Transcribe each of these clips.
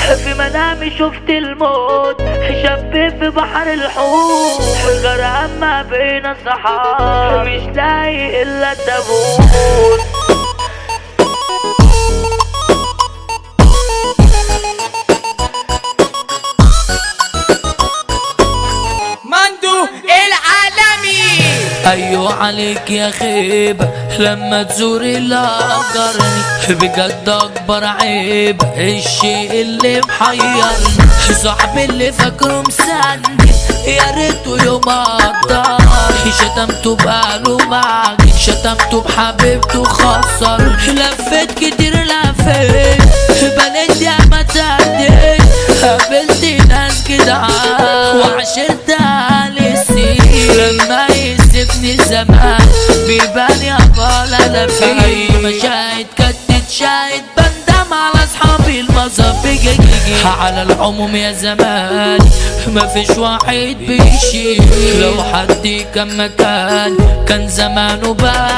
في منامي شفت الموت شاب في بحر الحوت غرقان ما بين الصحاب مش لاقي الا التابوت. ايوه عليك يا خيبة لما تزور اللي اجرني بجد اكبر عيب الشيء اللي محيرني صاحبي اللي فاكره مسندي يا ريته يوم قدرني شتمته بقاله معجن شتمته بحبيبته خسر لفيت كتير لفيت بنيت يا ما تعديت قابلت ناس جدعان وعشرتها للسنين لما يسيبني زمان بيبان يا بالا لا في مشاهد كانت تتشاهد بندم على اصحابي المصابي على العموم يا زمان مفيش واحد بيشيل لو حد كان مكان كان زمانه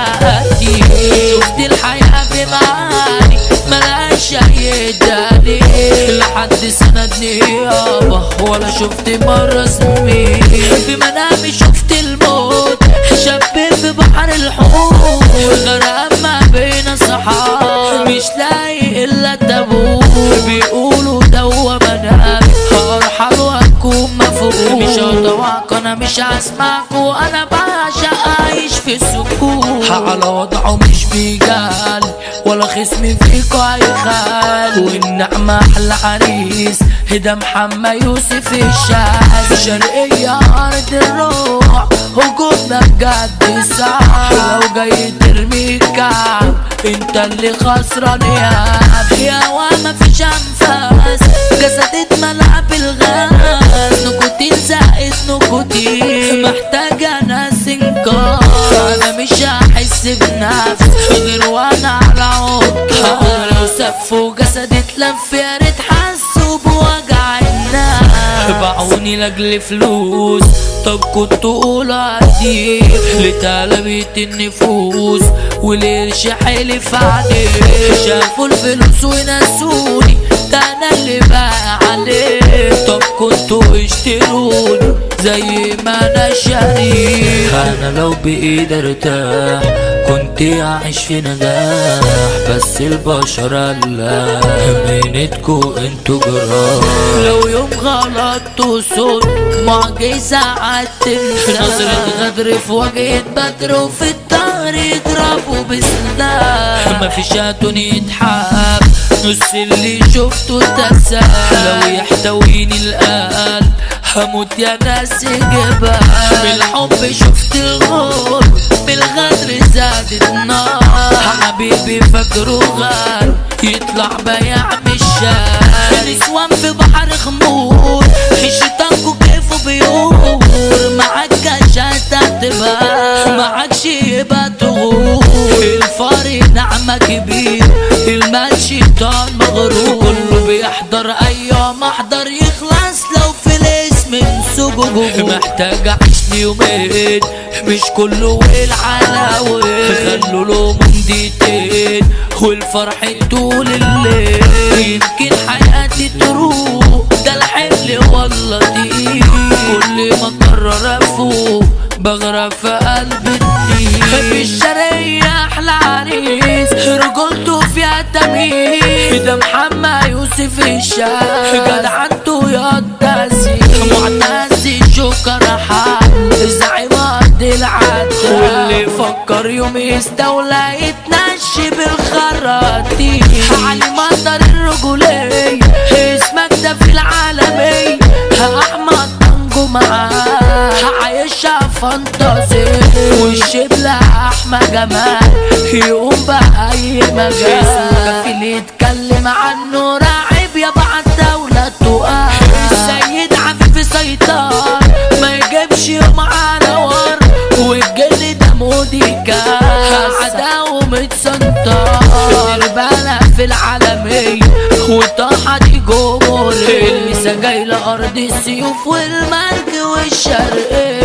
بقى شفت الحياة بمعاني ملهاش اي دليل لحد سندني يابا ولا شفت مرة اسمي في منامي شفت الموت شاب في بحر الحوت غرقان ما بين الصحاب مش لاقي الا التابوت بيقولوا دوا منامي هرحل واكون مفقود مش هطوعك انا مش هسمعكوا انا بعشق اعيش في السكوت على وضعه مش بيجال ولا خصمي فيكوا هيخال والنعمة احلى عريس هدا محمد يوسف الشاذ شرقية ارض الروح هجومنا بجد صعب لو جاي ترمي الكعب انت اللي خسران يا مفيش انفاس جسدت ملعب الغاز نكوتين زائد نكوتين محتاجة ناس انكار انا مش هحس بنفس غير وانا على عودها لو سفوا جسدي اتلف يا ريت حسوا بوجع الناس باعوني لاجل فلوس طب كنت تقول عدي لتلبية النفوس والقرش حلف عليه شافوا الفلوس ونسوني ده انا اللي بقى عليه طب كنتوا اشتروني زي ما انا شريك انا لو بايدي ارتاح كنت اعيش في نجاح بس البشر الله منتكو انتو جراح لو يوم غلطتوا صوت معجزة عالتمشي نظرة غدر في وجهة بدر وفي الظهر يضربوا بسلاح مفيش هاتون يتحاب نص اللي شفته اتساب لو يحتويني القلب هموت يا ناس جبال بالحب شفت الغول بالغدر زادت النار حبيبي فاكره غال يطلع بياع مشال نسوان في بحر خمور شيطانكو كيفه بيور معاك كشات تبقى معاكش يبقى تغور الفار نعمة كبير المال شيطان مغرور كله بيحضر ايام محضر يخلص لو في الاسم نسوجو محتاج اعيش لي يومين مش كله والعلاوة خلوا له من دقيقتين والفرح طول الليل يمكن حياتي تروح ده الحمل والله دي كل ما اقرر افوق بغرق في قلب الدين في الشرقية احلى عريس رجولته فيها تمييز ده محمد يوسف الشاذ جدعنته يا التاسيس معتز شكر حال زعيم ارض العدل واللي فكر يوم يستولى يتنشي بالخراطيم علي مطر الرجولية اسمك ده في العالمية احمد طنجو معاه عايشها فانتازي والشبلة احمد جمال يقوم بأي مجال كفيل يتكلم عنه راعب يا بعد دولة تقال السيد عفيف سيطان ما يجيبش يوم على ور والجن ده موديكا عداوة متسنطر البلد في العالمية وطاحة دي جمهورية المسا جاي لأرض السيوف والمرج والشرقية